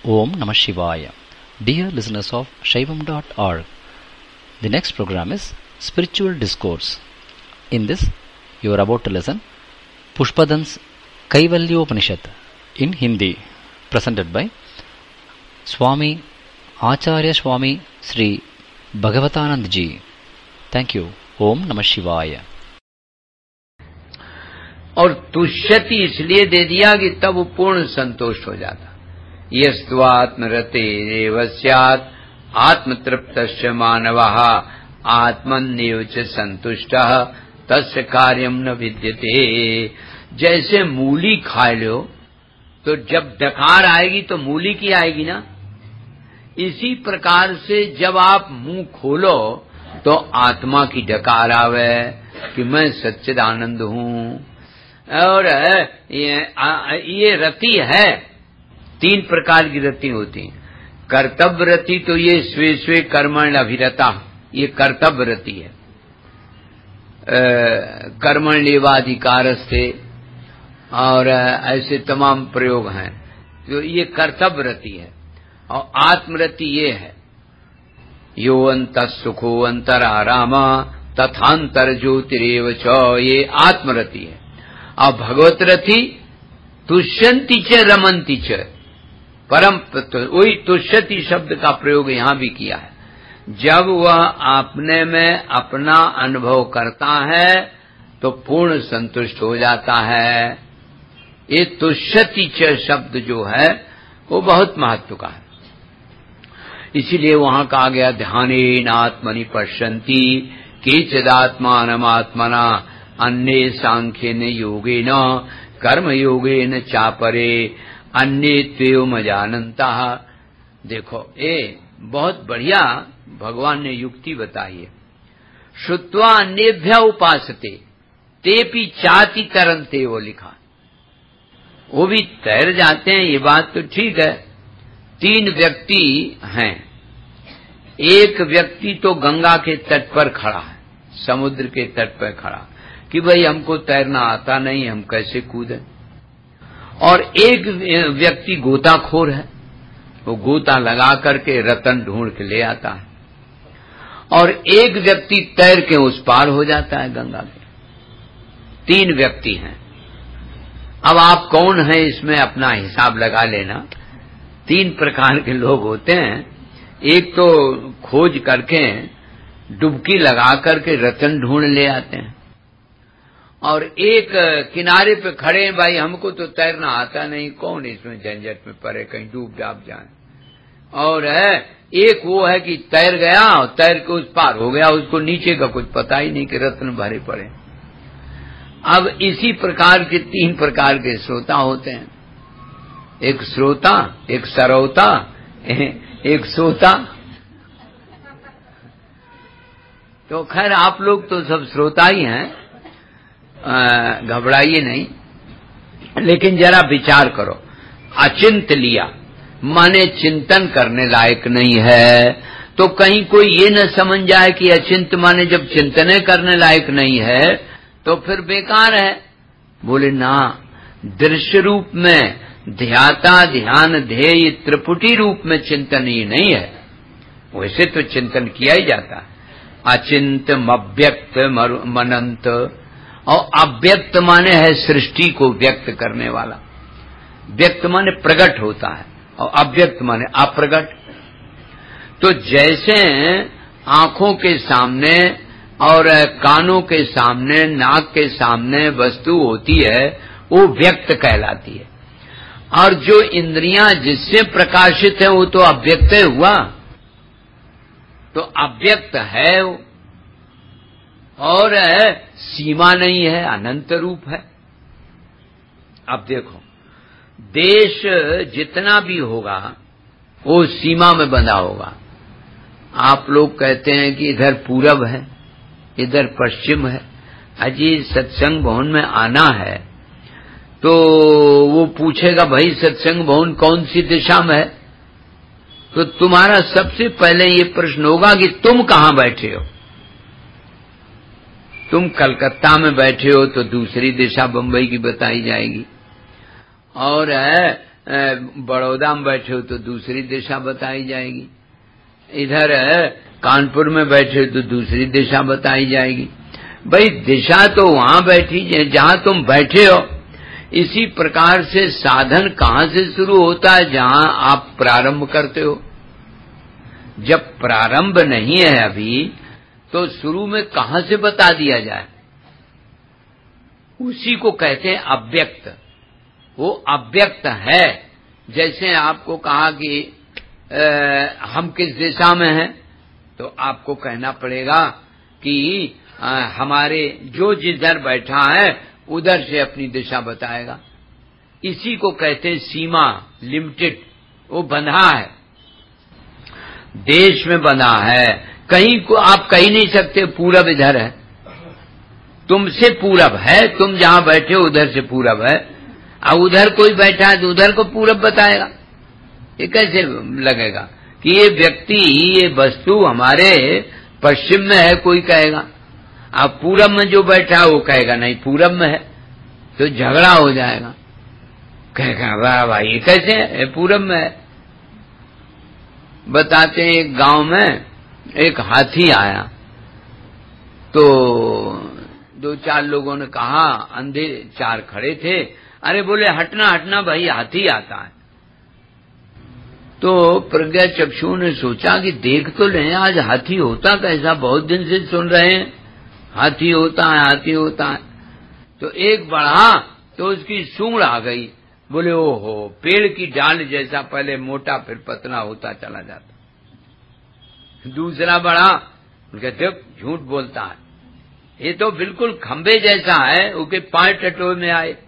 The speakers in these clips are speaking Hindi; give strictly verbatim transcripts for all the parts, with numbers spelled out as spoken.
Om Namah Shivaya. Dear listeners of Shaivam dot org, the next program is Spiritual Discourse. In this, you are about to listen Pushpadan's Kaivalyopanishad in Hindi, presented by Swami Acharya Swami Sri Bhagavatanand Ji. Thank you. Om Namah Shivaya. और तुष्यति इसलिए दे दिया कि तब वो पूर्ण संतुष्ट हो जाता। यस्त्वात्मरतेरेव स्यात् आत्मतृप्तस्य मानवः आत्मन्येव च संतुष्टः तस्य कार्यम न विद्यते। जैसे मूली खा लो तो जब डकार आएगी तो मूली की आएगी ना, इसी प्रकार से जब आप मुंह खोलो तो आत्मा की डकार आवे कि मैं सच्चिदानंद हूँ। और ये, ये रति है, तीन प्रकार की रति होती है। कर्तव्य रति तो ये स्वे स्वे कर्मण अभिरता, ये कर्तव्य रति है। कर्मण लेवाधिकार से और ऐसे तमाम प्रयोग हैं, तो ये कर्तव्य रति है। और आत्मरति ये है, यो अंत सुखो अंतर आराम तथांतर ज्योतिरेव च, ये आत्मरति है। और भगवत रति तुष्यंति च रमंति च, परम वही तुष्यति शब्द का प्रयोग यहां भी किया है। जब वह अपने में अपना अनुभव करता है तो पूर्ण संतुष्ट हो जाता है। ये तुष्यति च शब्द जो है वो बहुत महत्व का है, इसीलिए वहां कहा गया ध्यानेन आत्मनि पश्यन्ति केचिदात्मानमात्मना अन्ये सांख्येन योगेन कर्म योगेन चापरे अन्ये त्वेवम जानन्ता। देखो ये बहुत बढ़िया भगवान ने युक्ति बताई है। श्रुत्वा अन्येभ्य उपासते तेपि चाति तरन्ते, वो लिखा, वो भी तैर जाते हैं, ये बात तो ठीक है। तीन व्यक्ति हैं, एक व्यक्ति तो गंगा के तट पर खड़ा है, समुद्र के तट पर खड़ा कि भाई हमको तैरना आता नहीं, हम कैसे कूदें। और एक व्यक्ति गोताखोर है, वो गोता लगा करके रतन ढूंढ के ले आता है। और एक व्यक्ति तैर के उस पार हो जाता है गंगा के। तीन व्यक्ति हैं। अब आप कौन है इसमें अपना हिसाब लगा लेना। तीन प्रकार के लोग होते हैं, एक तो खोज करके डुबकी लगा करके रतन ढूंढ ले आते हैं, और एक किनारे पे खड़े हैं, भाई हमको तो तैरना आता नहीं, कौन इसमें झंझट में पड़े, कहीं डूब जाब जाए। और है एक वो है कि तैर गया और तैर के उस पार हो गया, उसको नीचे का कुछ पता ही नहीं कि रत्न भरे पड़े। अब इसी प्रकार के तीन प्रकार के श्रोता होते हैं, एक श्रोता, एक सरौता, एक सोता। तो खैर आप लोग तो सब श्रोता ही हैं, घबराइए नहीं, लेकिन जरा विचार करो। अचिंत लिया माने चिंतन करने लायक नहीं है, तो कहीं कोई ये न समझ जाए कि अचिंत माने जब चिंतने करने लायक नहीं है तो फिर बेकार है। बोले ना, दृश्य रूप में ध्याता ध्यान ध्येय त्रिपुटी रूप में चिंतन ही नहीं है, वैसे तो चिंतन किया ही जाता है। अचिंत अव्यक्त मनंत, और अव्यक्त माने है सृष्टि को व्यक्त करने वाला। व्यक्त माने प्रकट होता है और अव्यक्त माने अप्रगट। तो जैसे आंखों के सामने और कानों के सामने नाक के सामने वस्तु होती है वो व्यक्त कहलाती है, और जो इंद्रियां जिससे प्रकाशित है वो तो अव्यक्त हुआ। तो अव्यक्त है और सीमा नहीं है, अनंत रूप है। अब देखो, देश जितना भी होगा वो सीमा में बंधा होगा। आप लोग कहते हैं कि इधर पूरब है, इधर पश्चिम है। अजी सत्संग भवन में आना है तो वो पूछेगा भाई सत्संग भवन कौन सी दिशा में है, तो तुम्हारा सबसे पहले ये प्रश्न होगा कि तुम कहाँ बैठे हो। तुम कलकत्ता में बैठे हो तो दूसरी दिशा बंबई की बताई जाएगी, और बड़ौदा में बैठे हो तो दूसरी दिशा बताई जाएगी, इधर कानपुर में बैठे हो तो दूसरी दिशा बताई जाएगी। भाई दिशा तो वहां बैठी जहां तुम बैठे हो। इसी प्रकार से साधन कहां से शुरू होता है? जहां आप प्रारंभ करते हो। जब प्रारंभ नहीं है अभी तो शुरू में कहां से बता दिया जाए? उसी को कहते हैं अव्यक्त। वो अव्यक्त है। जैसे आपको कहा कि आ, हम किस दिशा में हैं, तो आपको कहना पड़ेगा कि आ, हमारे जो जिधर बैठा है उधर से अपनी दिशा बताएगा। इसी को कहते हैं सीमा, लिमिटेड। वो बंधा है, देश में बंधा है। कहीं को आप कह नहीं सकते पूरब इधर है, तुमसे पूरब है, तुम जहां बैठे हो उधर से पूरब है। अब उधर कोई बैठा है तो उधर को पूरब बताएगा। ये कैसे लगेगा कि ये व्यक्ति, ये वस्तु हमारे पश्चिम में है, कोई कहेगा। अब पूरब में जो बैठा है वो कहेगा नहीं पूरब में है, तो झगड़ा हो जाएगा। कहेगा वाह भाई ये कैसे है, पूरब में है। बताते हैं एक गांव में एक हाथी आया, तो दो चार लोगों ने कहा, अंधे चार खड़े थे, अरे बोले हटना हटना भाई हाथी आता है। तो प्रज्ञा चक्षु ने सोचा कि देख तो लें आज हाथी होता कैसा, बहुत दिन से सुन रहे हैं हाथी होता है हाथी होता है। तो एक बढ़ा तो उसकी सूंड आ गई। बोले ओहो, पेड़ की डाल जैसा, पहले मोटा फिर पतला होता चला जाता। दूसरा बढ़ा, कहते झूठ बोलता है, ये तो बिल्कुल खंबे जैसा है, उसके पांव टटोए में आए।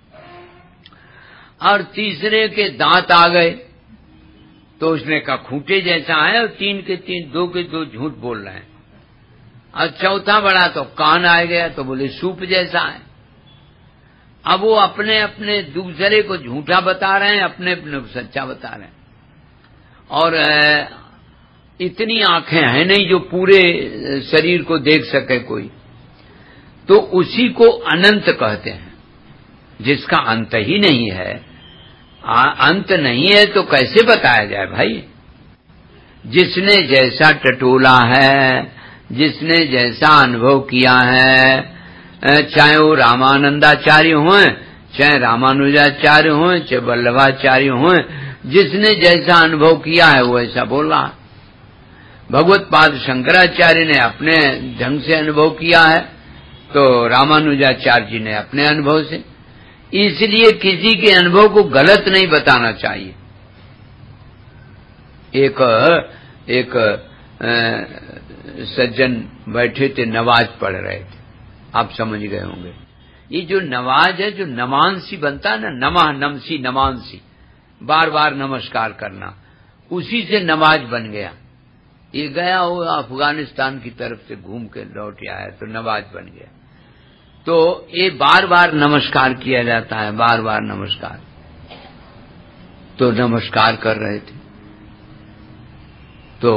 और तीसरे के दांत आ गए, तो उसने कहा खूंटे जैसा है, और तीन के तीन, दो के दो झूठ बोल रहे हैं। और चौथा बड़ा तो कान आ गया, तो बोले सूप जैसा है। अब वो अपने अपने दूसरे को झूठा बता रहे हैं, अपने अपने को सच्चा बता रहे हैं। और इतनी आंखें हैं नहीं जो पूरे शरीर को देख सके कोई, तो उसी को अनंत कहते हैं, जिसका अंत ही नहीं है। आ, अंत नहीं है तो कैसे बताया जाए भाई? जिसने जैसा टटोला है, जिसने जैसा अनुभव किया है, चाहे वो रामानंदाचार्य हों, चाहे रामानुजाचार्य हों, चाहे वल्लभाचार्य हों, जिसने जैसा अनुभव किया है वो ऐसा बोला। भगवत पाद शंकराचार्य ने अपने ढंग से अनुभव किया है, तो रामानुजाचार्य जी ने अपने अनुभव से। इसलिए किसी के अनुभव को गलत नहीं बताना चाहिए। एक एक सज्जन बैठे थे, नमाज पढ़ रहे थे, आप समझ गए होंगे। ये जो नमाज है, जो नमांसी बनता है ना, नमः नमसी नमांसी, बार बार नमस्कार करना, उसी से नमाज बन गया। ये गया वो अफगानिस्तान की तरफ से घूम के लौट आया, तो नमाज बन गया। तो ये बार बार नमस्कार किया जाता है, बार बार नमस्कार। तो नमस्कार कर रहे थे, तो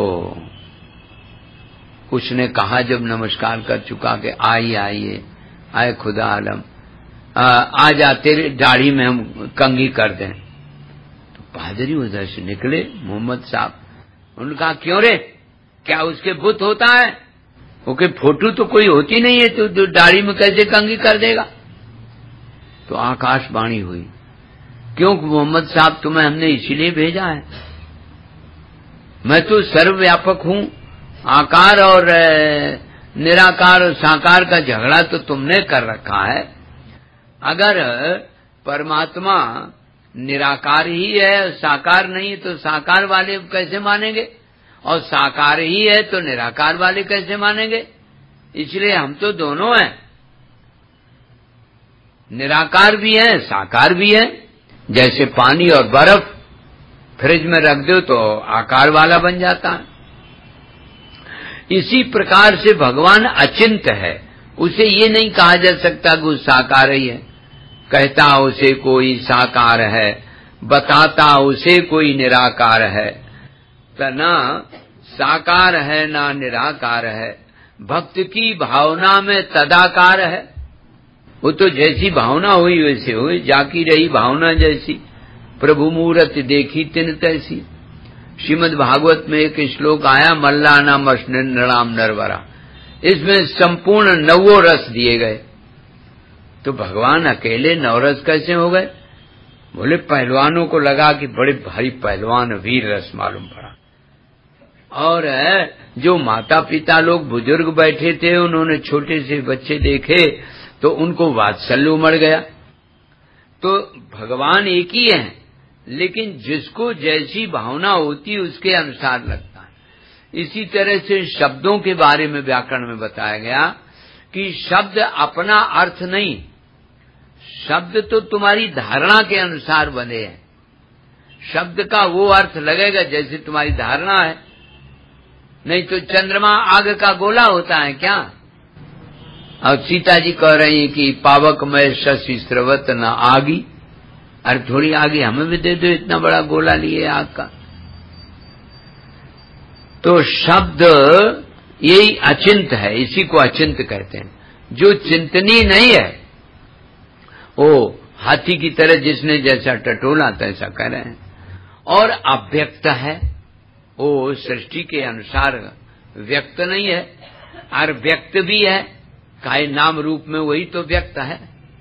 उसने कहा जब नमस्कार कर चुका कि आइए आइए, आए खुदा आलम, आ जा तेरे दाढ़ी में हम कंघी कर दें। तो पादरी उधर से निकले, मोहम्मद साहब। उन्होंने कहा क्यों रे, क्या उसके बुत होता है? ओके फोटो तो कोई होती नहीं है, तो दाढ़ी में कैसे कंघी कर देगा? तो आकाशवाणी हुई, क्यों मोहम्मद साहब, तुम्हें हमने इसीलिए भेजा है। मैं तो सर्वव्यापक हूं, आकार और निराकार और साकार का झगड़ा तो तुमने कर रखा है। अगर परमात्मा निराकार ही है, साकार नहीं है, तो साकार वाले कैसे मानेंगे? और साकार ही है तो निराकार वाले कैसे मानेंगे? इसलिए हम तो दोनों हैं, निराकार भी है, साकार भी है। जैसे पानी और बर्फ फ्रिज में रख दो तो आकार वाला बन जाता है, इसी प्रकार से भगवान अचिंत है। उसे ये नहीं कहा जा सकता कि वो साकार ही है। कहता उसे कोई साकार है, बताता उसे कोई निराकार है। तो ना साकार है ना निराकार है, भक्त की भावना में तदाकार है। वो तो जैसी भावना हुई वैसे हुई, जाकी रही भावना जैसी। प्रभु मूरत देखी तिन तैसी। श्रीमद् भागवत में एक श्लोक आया, मल्लाना मश्न नृणाम नरवरा, इसमें संपूर्ण नवो रस दिए गए। तो भगवान अकेले नवरस कैसे हो गए? बोले पहलवानों को लगा कि बड़े भारी पहलवान वीर रस मालूम पड़ा। और जो माता पिता लोग बुजुर्ग बैठे थे, उन्होंने छोटे से बच्चे देखे तो उनको वात्सल्य उमड़ गया। तो भगवान एक ही है, लेकिन जिसको जैसी भावना होती उसके अनुसार लगता है। इसी तरह से शब्दों के बारे में व्याकरण में बताया गया कि शब्द अपना अर्थ नहीं, शब्द तो तुम्हारी धारणा के अनुसार बने हैं। शब्द का वो अर्थ लगेगा जैसे तुम्हारी धारणा है। नहीं तो चंद्रमा आग का गोला होता है क्या? और सीता जी कह रही हैं कि पावक में शशि स्रवत न आगी। अरे थोड़ी आगे हमें भी दे दो, इतना बड़ा गोला लिए आग का। तो शब्द यही अचिंत है, इसी को अचिंत कहते हैं। जो चिंतनीय नहीं है वो हाथी की तरह जिसने जैसा टटोला तैसा कह रहे हैं। और अव्यक्त है, वो सृष्टि के अनुसार व्यक्त नहीं है, और व्यक्त भी है, काहे नाम रूप में वही तो व्यक्त है।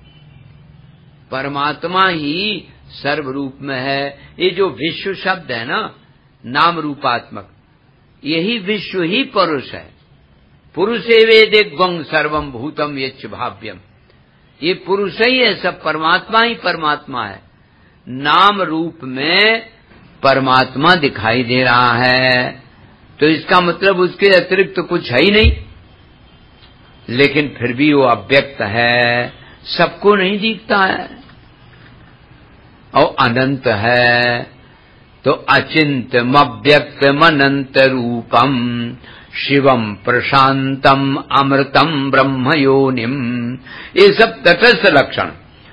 परमात्मा ही सर्व रूप में है। ये जो विश्व शब्द है ना, नाम रूपात्मक, यही विश्व ही पुरुष है। पुरुषे वेदिग्वं सर्वम भूतम यच्च भाव्यम, ये पुरुष ही है, सब परमात्मा ही परमात्मा है। नाम रूप में परमात्मा दिखाई दे रहा है, तो इसका मतलब उसके अतिरिक्त तो कुछ है ही नहीं। लेकिन फिर भी वो अव्यक्त है, सबको नहीं दिखता है, और अनंत है। तो अचिंत्यम अव्यक्तम अनंत रूपम शिवम प्रशांतम अमृतम ब्रह्म योनिम, ये सब तटस्थ लक्षण।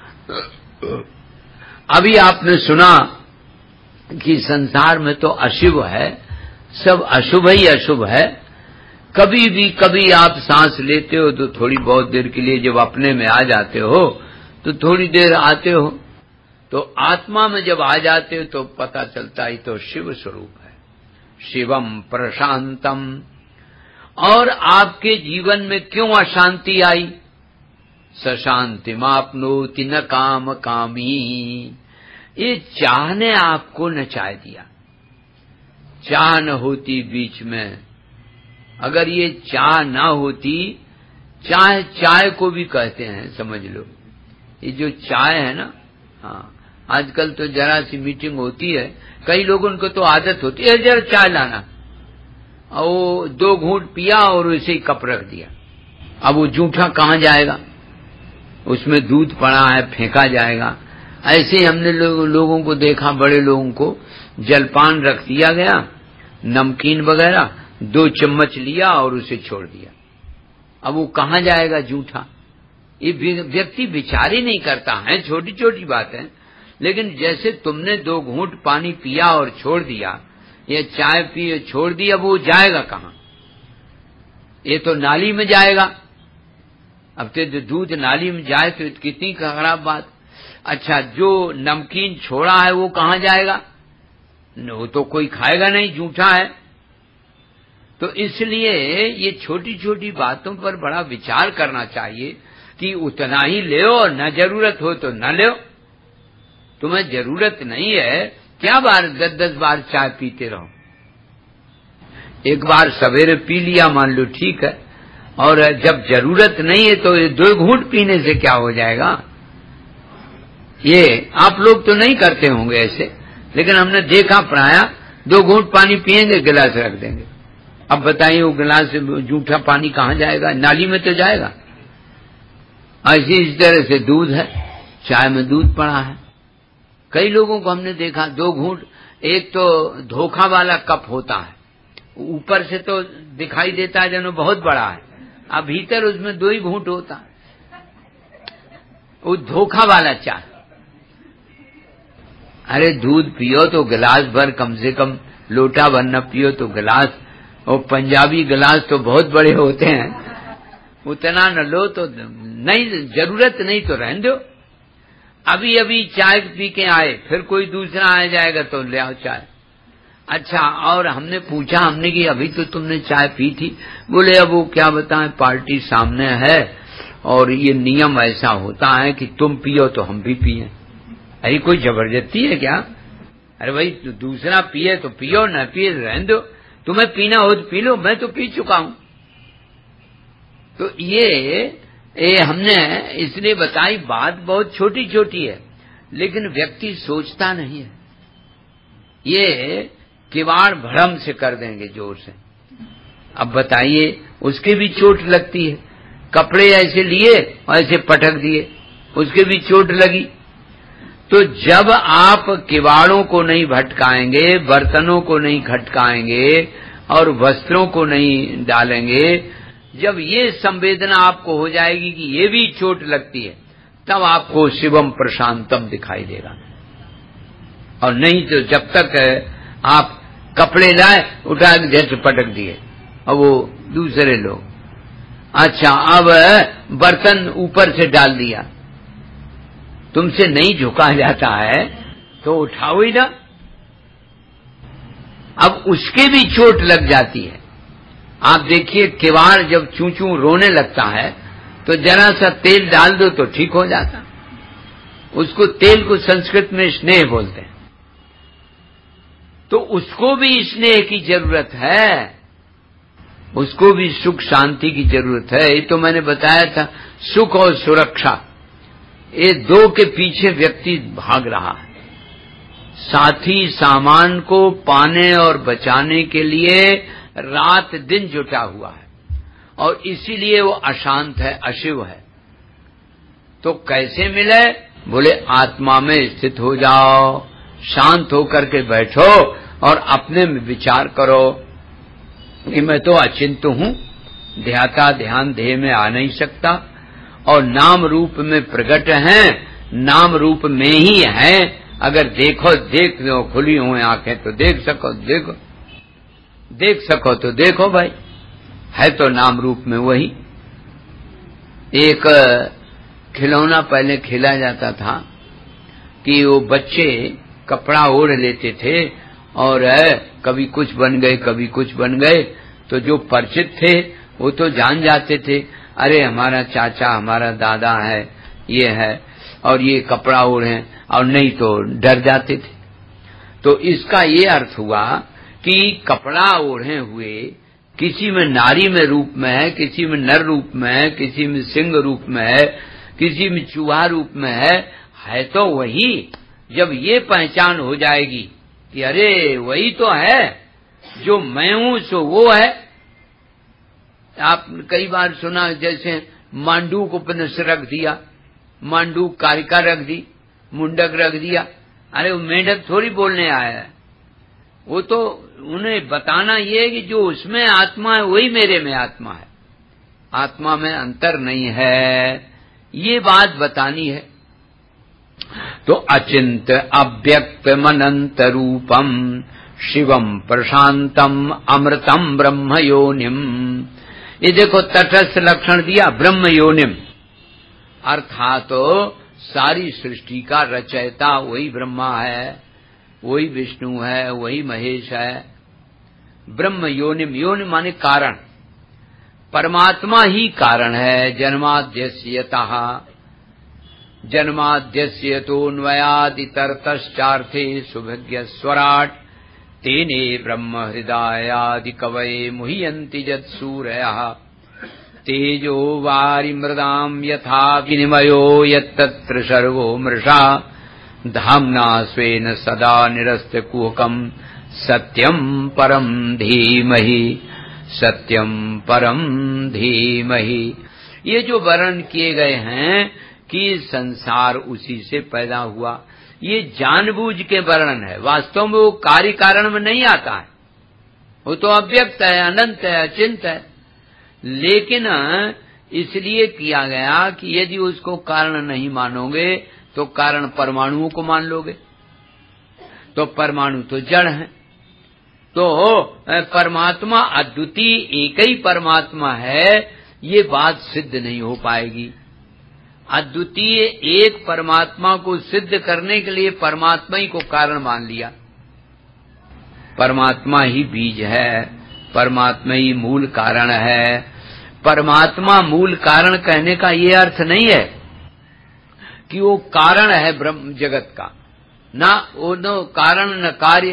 अभी आपने सुना कि संसार में तो अशुभ है, सब अशुभ ही अशुभ है। कभी भी कभी आप सांस लेते हो तो थोड़ी बहुत देर के लिए जब अपने में आ जाते हो तो थोड़ी देर आते हो, तो आत्मा में जब आ जाते हो तो पता चलता ही तो शिव स्वरूप है, शिवम प्रशांतम। और आपके जीवन में क्यों अशांति आई? सशांति मापनोति न काम कामी, ये चाह ने आपको नचा दिया। चाह न होती बीच में, अगर ये चाह ना होती, चाय चाय को भी कहते हैं, समझ लो। ये जो चाय है ना, हाँ, आजकल तो जरा सी मीटिंग होती है, कई लोगों को तो आदत होती है जरा चाय लाना, और वो दो घूंट पिया और उसे ही कप रख दिया। अब वो जूठा कहाँ जाएगा? उसमें दूध पड़ा है, फेंका जाएगा। ऐसे ही हमने लो, लोगों को देखा, बड़े लोगों को जलपान रख दिया गया, नमकीन वगैरह, दो चम्मच लिया और उसे छोड़ दिया। अब वो कहाँ जाएगा जूठा? ये व्यक्ति विचार ही नहीं करता है, छोटी छोटी बात है। लेकिन जैसे तुमने दो घूंट पानी पिया और छोड़ दिया, या चाय पिए छोड़ दी, अब वो जाएगा कहाँ? ये तो नाली में जाएगा। अब तो दूध नाली में जाए तो कितनी खराब बात। अच्छा, जो नमकीन छोड़ा है वो कहाँ जाएगा? वो तो कोई खाएगा नहीं, जूठा है। तो इसलिए ये छोटी छोटी बातों पर बड़ा विचार करना चाहिए कि उतना ही ले, और न जरूरत हो तो न ले। तुम्हें जरूरत नहीं है, क्या बार दस दस बार चाय पीते रहो? एक बार सवेरे पी लिया मान लो, ठीक है, और जब जरूरत नहीं है तो ये दो घूंट पीने से क्या हो जाएगा? ये आप लोग तो नहीं करते होंगे ऐसे, लेकिन हमने देखा प्राय दो घूंट पानी पिएंगे, गिलास रख देंगे। अब बताइए वो गिलास से जूठा पानी कहाँ जाएगा? नाली में तो जाएगा। ऐसी इस तरह से दूध है, चाय में दूध पड़ा है। कई लोगों को हमने देखा दो घूंट, एक तो धोखा वाला कप होता है, ऊपर से तो दिखाई देता है जनो बहुत बड़ा है, अब भीतर उसमें दो ही घूंट होता है, वो धोखा वाला चाय। अरे दूध पियो तो गिलास भर, कम से कम लोटा भर न पियो तो गिलास, और पंजाबी गिलास तो बहुत बड़े होते हैं, उतना न लो तो नहीं, जरूरत नहीं तो रहने दो। अभी अभी चाय पी के आए, फिर कोई दूसरा आ जाएगा तो ले आओ चाय। अच्छा, और हमने पूछा, हमने कि अभी तो तुमने चाय पी थी। बोले अब वो क्या बताएं, पार्टी सामने है और ये नियम ऐसा होता है कि तुम पियो तो हम भी पिए। अरे कोई जबरदस्ती है क्या? अरे भाई दूसरा पिए तो पियो, न पिए रहने दो, तुम्हें पीना हो तो पी लो, मैं तो पी चुका हूं। तो ये ये हमने इसलिए बताई, बात बहुत छोटी छोटी है लेकिन व्यक्ति सोचता नहीं है। ये किवाड़ भरम से कर देंगे जोर से। अब बताइए, उसके भी चोट लगती है। कपड़े ऐसे लिए और ऐसे पटक दिए, उसके भी चोट लगी। तो जब आप किवाड़ों को नहीं भटकाएंगे, बर्तनों को नहीं खटकाएंगे और वस्त्रों को नहीं डालेंगे, जब ये संवेदना आपको हो जाएगी कि ये भी चोट लगती है, तब आपको शिवम प्रशांतम दिखाई देगा। और नहीं तो जब तक आप कपड़े लाए, उठा के जैसे पटक दिए और वो दूसरे लोग, अच्छा अब बर्तन ऊपर से डाल दिया, तुमसे नहीं झुका जाता है तो उठाओ ही ना। अब उसके भी चोट लग जाती है। आप देखिए, किवाड़ जब चूं चूं रोने लगता है तो जरा सा तेल डाल दो तो ठीक हो जाता। उसको तेल को संस्कृत में स्नेह बोलते हैं। तो उसको भी स्नेह की जरूरत है, उसको भी सुख शांति की जरूरत है। ये तो मैंने बताया था, सुख और सुरक्षा, ये दो के पीछे व्यक्ति भाग रहा है। साथी सामान को पाने और बचाने के लिए रात दिन जुटा हुआ है और इसीलिए वो अशांत है, अशिव है। तो कैसे मिले? बोले आत्मा में स्थित हो जाओ, शांत होकर के बैठो और अपने में विचार करो कि मैं तो अचिंत हूं, ध्याता ध्यान देह में आ नहीं सकता और नाम रूप में प्रकट है, नाम रूप में ही है। अगर देखो देख लो, खुली हुई आंखें तो देख सको, देखो देख सको तो देखो भाई, है तो नाम रूप में वही। एक खिलौना पहले खेला जाता था कि वो बच्चे कपड़ा ओढ़ लेते थे और कभी कुछ बन गए कभी कुछ बन गए, तो जो परिचित थे वो तो जान जाते थे, अरे हमारा चाचा हमारा दादा है, ये है और ये कपड़ा ओढ़े, और नहीं तो डर जाते थे। तो इसका ये अर्थ हुआ कि कपड़ा ओढ़े हुए किसी में नारी में रूप में है, किसी में नर रूप में है, किसी में सिंह रूप में है, किसी में चूहा रूप में है, है तो वही। जब ये पहचान हो जाएगी कि अरे वही तो है, जो मैं हूं सो वो है। आप कई बार सुना, जैसे मांडू को पनस रख दिया, मांडू कारिका रख दी, मुंडक रख दिया। अरे वो मेंढक थोड़ी बोलने आया है, वो तो उन्हें बताना ये है कि जो उसमें आत्मा है वही मेरे में आत्मा है, आत्मा में अंतर नहीं है, ये बात बतानी है। तो अचिंत अव्यक्त मनंत रूपम शिवम प्रशांतम अमृतम ब्रह्म योनिम। ये देखो तटस्थ लक्षण दिया, ब्रह्म योनिम, अर्थात तो सारी सृष्टि का रचयिता वही ब्रह्मा है, वही विष्णु है, वही महेश है। ब्रह्म योनिम, योनि माने कारण, परमात्मा ही कारण है। जन्माद्यस्यतः जन्माद्यस्यतोऽन्वयादितरतश्चार्थे सुभज्ञ स्वराट तेने ब्रह्म हृदयादि कवये मुह्यन्ति यत्सूरयः तेजो वारिमृदाम् यथा विनिमयो यत्तत्र सर्वो मृषा धाम्ना स्वेन सदा निरस्तकुहकम् सत्यम् परम् धीमहि सत्यम् परम् धीमहि। ये जो वर्णन किए गए हैं कि संसार उसी से पैदा हुआ, ये जानबूझ के वर्णन है। वास्तव में वो कार्य कारण में नहीं आता है, वो तो अव्यक्त है, अनंत है, अचिंत है। लेकिन इसलिए किया गया कि यदि उसको कारण नहीं मानोगे तो कारण परमाणुओं को मान लोगे, तो परमाणु तो जड़ है। तो परमात्मा अद्वितीय एक ही परमात्मा है, ये बात सिद्ध नहीं हो पाएगी। अद्वितीय एक परमात्मा को सिद्ध करने के लिए परमात्मा ही को कारण मान लिया। परमात्मा ही बीज है, परमात्मा ही मूल कारण है। परमात्मा मूल कारण कहने का ये अर्थ नहीं है कि वो कारण है ब्रह्म जगत का, ना वो न कारण न कार्य,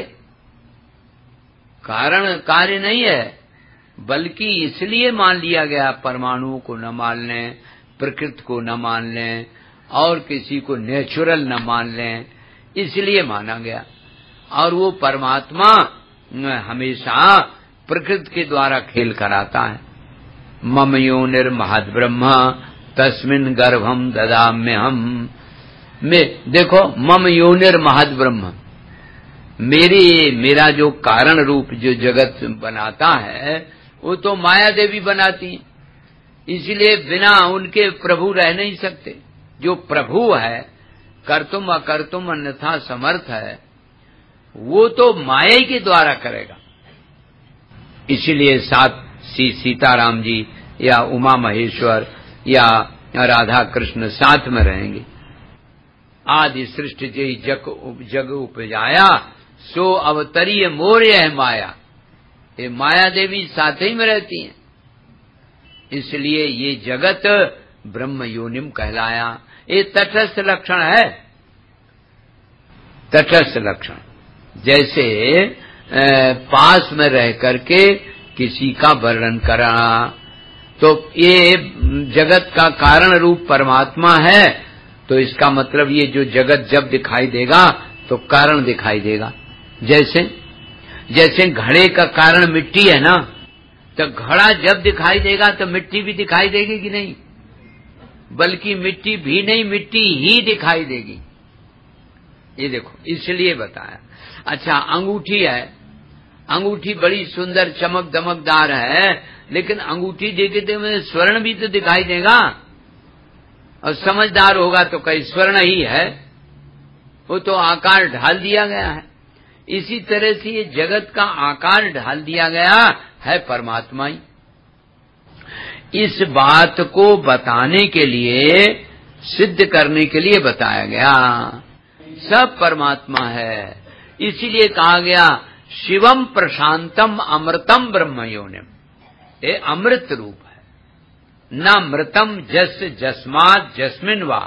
कारण कार्य नहीं है, बल्कि इसलिए मान लिया गया परमाणुओं को न मान लें, प्रकृति को न मान लें और किसी को नेचुरल न मान लें, इसलिए माना गया। और वो परमात्मा हमेशा प्रकृति के द्वारा खेल कराता है। मम योनिर्महद् ब्रह्म तस्मिन् गर्भम ददाम्यहम्। मैं देखो, मम योनिर्महद् ब्रह्म, मेरी मेरा जो कारण रूप जो जगत बनाता है वो तो माया देवी बनाती है, इसलिए बिना उनके प्रभु रह नहीं सकते। जो प्रभु है, कर्तुम अकर्तुम अन्यथा समर्थ है, वो तो माया के द्वारा करेगा। इसीलिए साथ सी सीताराम जी या उमा महेश्वर या राधा कृष्ण साथ में रहेंगे। आदि सृष्टि जय जग जग उपजाया, सो अवतरीय मोर यह माया। ये माया देवी साथ ही में रहती हैं, इसलिए ये जगत ब्रह्म योनिम कहलाया। ये तटस्थ लक्षण है, तटस्थ लक्षण। जैसे पास में रह करके किसी का वर्णन करना, तो ये जगत का कारण रूप परमात्मा है, तो इसका मतलब ये जो जगत जब दिखाई देगा तो कारण दिखाई देगा। जैसे जैसे घड़े का कारण मिट्टी है ना, तो घड़ा जब दिखाई देगा तो मिट्टी भी दिखाई देगी कि नहीं, बल्कि मिट्टी भी नहीं, मिट्टी ही दिखाई देगी। ये देखो, इसलिए बताया। अच्छा, अंगूठी है, अंगूठी बड़ी सुंदर चमक दमकदार है, लेकिन अंगूठी देखते में स्वर्ण भी तो दिखाई देगा, और समझदार होगा तो कहीं स्वर्ण ही है, वो तो आकार ढाल दिया गया है। इसी तरह से ये जगत का आकार ढाल दिया गया है परमात्मा ही। इस बात को बताने के लिए, सिद्ध करने के लिए बताया गया, सब परमात्मा है। इसीलिए कहा गया शिवम प्रशांतम अमृतम ब्रह्म योनिम। ये अमृत रूप है, न मृतम जस जस्मात् जस्मिन वा।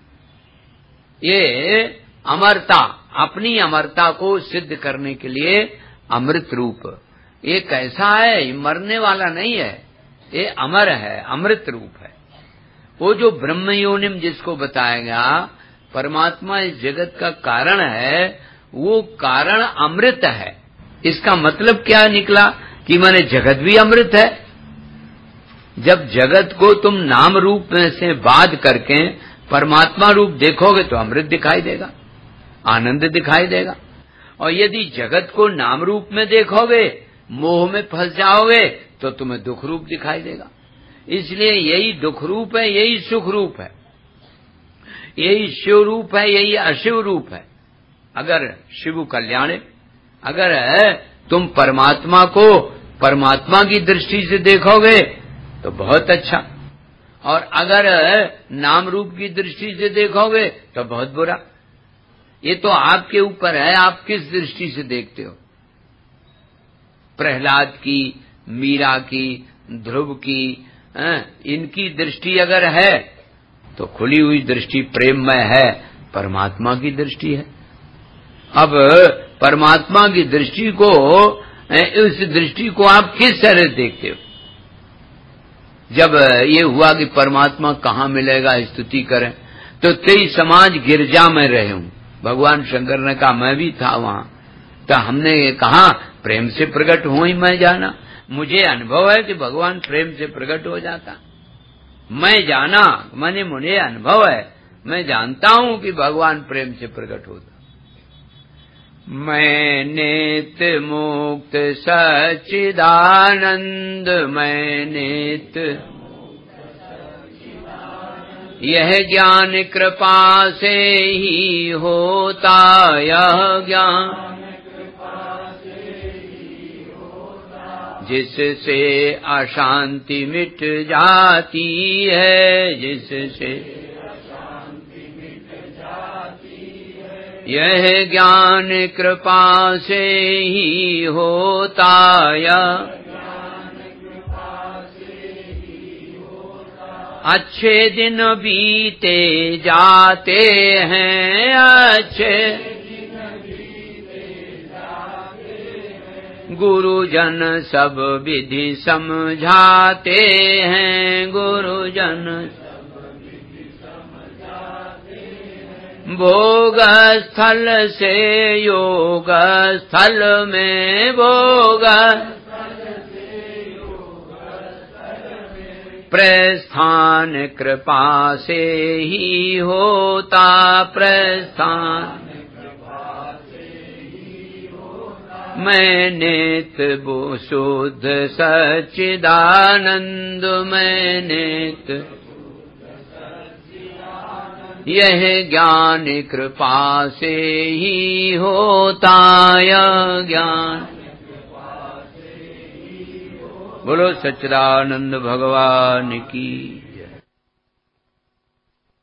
ये अमरता, अपनी अमरता को सिद्ध करने के लिए अमृत रूप। ये कैसा है, ये मरने वाला नहीं है, ये अमर है, अमृत रूप है। वो जो ब्रह्म योनिम जिसको बताया गया, परमात्मा इस जगत का कारण है, वो कारण अमृत है। इसका मतलब क्या निकला कि माने जगत भी अमृत है। जब जगत को तुम नाम रूप में से बाध करके परमात्मा रूप देखोगे तो अमृत दिखाई देगा, आनंद दिखाई देगा। और यदि जगत को नाम रूप में देखोगे, मोह में फंस जाओगे, तो तुम्हें दुख रूप दिखाई देगा। इसलिए यही दुख रूप है, यही सुख रूप है, यही शिव रूप है, यही अशिव रूप है। अगर शिव कल्याण, अगर तुम परमात्मा को परमात्मा की दृष्टि से देखोगे तो बहुत अच्छा, और अगर नाम रूप की दृष्टि से देखोगे तो बहुत बुरा। ये तो आपके ऊपर है, आप किस दृष्टि से देखते हो। प्रहलाद की, मीरा की, ध्रुव की, इनकी दृष्टि अगर है तो खुली हुई दृष्टि प्रेममय है, परमात्मा की दृष्टि है। अब परमात्मा की दृष्टि को, उस दृष्टि को आप किस तरह देखते हो। जब ये हुआ कि परमात्मा कहाँ मिलेगा, स्तुति करें, तो तेई समाज गिरजा में रहे हूं। भगवान शंकर ने कहा मैं भी था वहां, तो हमने कहा प्रेम से प्रकट हो ही मैं जाना। मुझे अनुभव है कि भगवान प्रेम से प्रकट हो जाता, मैं जाना, माने मुझे अनुभव है, मैं जानता हूं कि भगवान प्रेम से प्रकट होता। मैं नित्य मुक्त सच्चिदानंद, मैं नित्य, यह ज्ञान कृपा से ही होता, यह ज्ञान जिससे अशांति मिट जाती है, जिससे यह ज्ञान कृपा से ही होता यह अच्छे दिन बीते जाते हैं, अच्छे गुरुजन सब विधि समझाते हैं, गुरुजन भोग स्थल से योग स्थल में भोग प्रस्थान कृपा से ही होता, प्रस्थान मैं नित्य वो शुद्ध सच्चिदानंद, मैं नित्य यह ज्ञान कृपा से ही होता, यह ज्ञान बोलो सच्चिदानंद भगवान की।